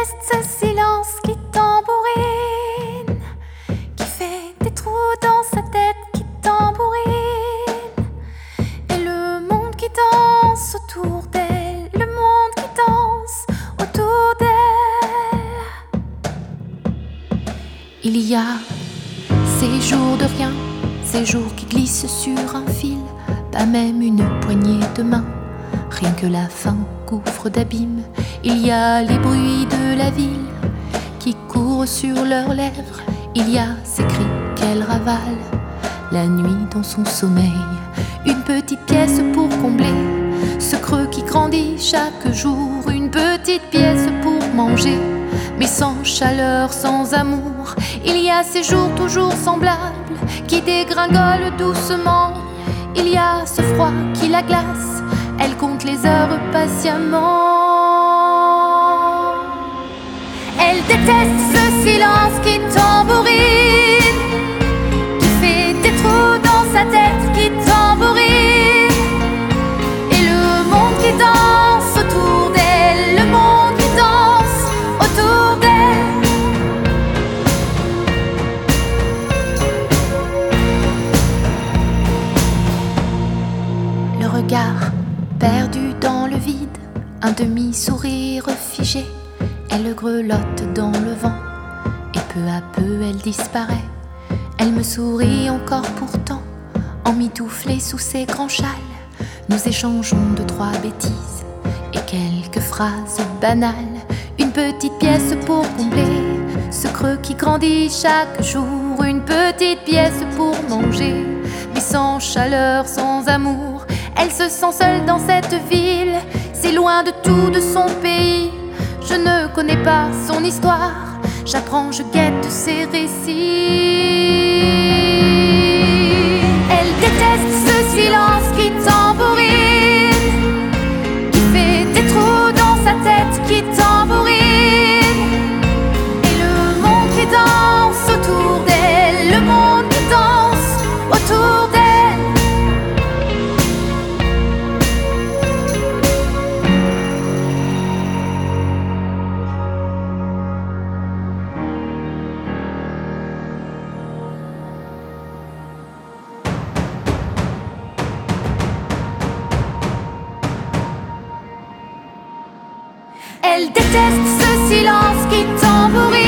déteste ce silence qui tambourine, qui fait des trous dans sa tête, qui tambourine. Et le monde qui danse autour d'elle, le monde qui danse autour d'elle. Il y a ces jours de rien, ces jours qui glissent sur un fil, pas même une poignée de main, rien que la faim gouffre d'abîmes. Il y a les bruits de la ville qui courent sur leurs lèvres, il y a ces cris qu'elle ravale la nuit dans son sommeil. Une petite pièce pour combler ce creux qui grandit chaque jour, une petite pièce pour manger, mais sans chaleur, sans amour. Il y a ces jours toujours semblables qui dégringolent doucement, il y a ce froid qui la glace, elle compte les heures patiemment. Elle déteste ce silence qui tambourine, qui fait des trous dans sa tête, qui tambourine. Et le monde qui danse autour d'elle, le monde qui danse autour d'elle. Le regard perdu dans le vide, un demi-sourire figé, elle grelotte dans le vent, et peu à peu elle disparaît. Elle me sourit encore pourtant, emmitouflée sous ses grands châles. Nous échangeons deux, trois bêtises et quelques phrases banales. Une petite pièce pour combler ce creux qui grandit chaque jour, une petite pièce pour manger, mais sans chaleur, sans amour. Elle se sent seule dans cette ville, si loin de tout, de son pays. Je ne connais pas son histoire, j'apprends, je guette ses récits. Elle déteste ce silence qui tambourine, qui fait des trous dans sa tête, qui tambourine. Et le monde qui danse autour d'elle, le monde qui danse autour d'elle. Elle déteste ce silence qui tambourine,